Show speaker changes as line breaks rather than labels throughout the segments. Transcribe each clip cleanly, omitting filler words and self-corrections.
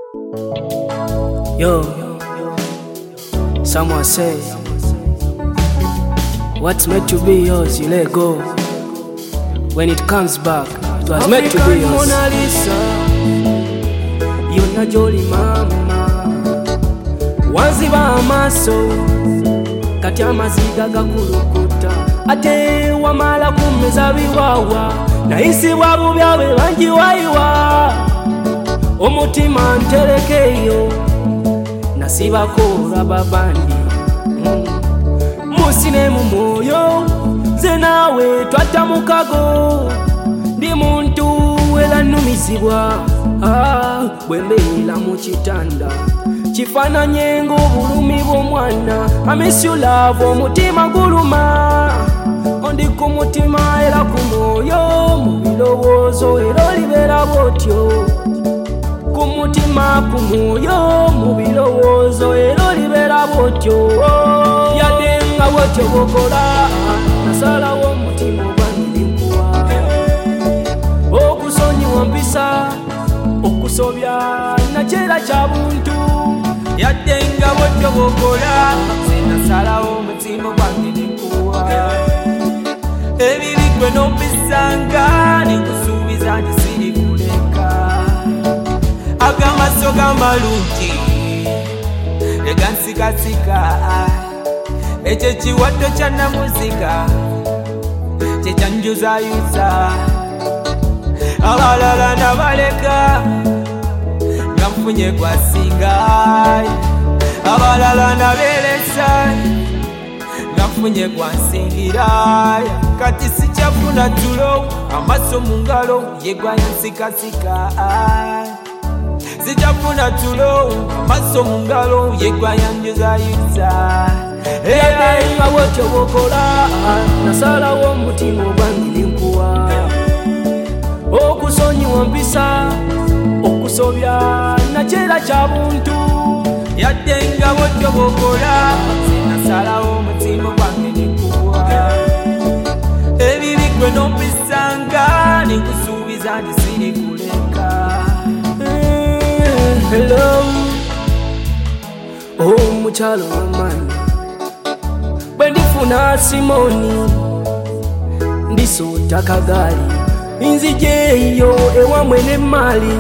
Yo, someone say, what's meant to be yours, you let go. When it comes back, it was meant to be yours. Mona Lisa, yonna joli mama, wanziba amaso, kati amaziga gakulukuta, ate wamala kumeza biwawa, nayisibwa bubyawe banjiwayiwa, omutima nterekeyo, nasibako rababandi, musine mu mwoyo, ze nawe twatta mukago, ndi muntu era nnumizibwa, bwe mbeera mu kitanda kifaananye ng'obulumi bw'omwana. I miss you love, omutima guluma, ondi ku mutima era ku mwoyo, mu birowoozo era olibeera bw'otyo. Ku mutima ku mwoyo, mu birowoozo era olibeera bw'otyo. Yadde nga bw'otyo bw'okola, nasalawo omutima ogwange nkuwa, okusonyiwa mpisa, okusobya nakyera kya buntu. Yadde nga bw'otyo bw'okola, nasalawo omutima ogwange nkuwa, ebibi gwe n'ompisanga, nikusuubiza nti sirikuleka. Agamaso gamalungi egansikasika, ekyo kiwato kya namuzika kyekyanjuzayuza. Abalala nabaleka nga nfunye gwasinga, abalala nabeeresa nga nfunye gwansingira. Kati sikyafuna tulo, amaso mu ngalo ye gwayansikasika. Sikyafuna tulo, amaso mu ngalo ye gwayanjuzayuza. Yadde nga bw'otyo bw'okola, nasalawo omutima ogwange nkuwa, okusonyiwa mpisa, okusobya nakyera kya buntu. Yadde nga bw'otyo bw'okola, nasalawo omutima ogwange nkuwa, ebibi gwe n'ompisanga, nikusuubiza nti sirikuleka. Hello, omukyalo w'amaanyi, bwe ndifuna Simoni ndisuuta kagaali, nzijeeyo ewamwe n'emmaali,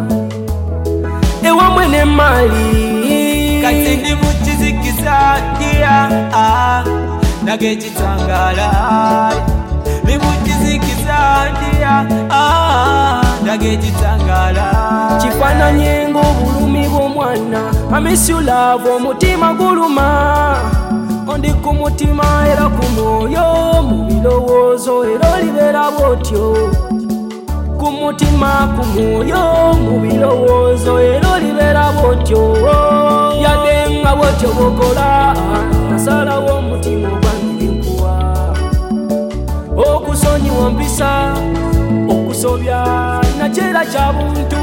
ewamwe n'emmaali. Kati ndi mu kizikiza ndya, nag'ekitangaala, ndi mu kizikiza ndya, nag'ekitangaala. Kifaananye ng'obulumi bw'omwana. I miss you love, omutima guluma, ondi ku mutima era ku mwoyo, mu birowoozo era olibeera bw'otyo. Ku mutima ku mwoyo, mu birowoozo era olibeera bw'otyo. Yadde nga bw'otyo bw'okola, nasalawo omutima ogwange nkuwa, okusonyiwa mpisa, okusobya nakyera kya buntu.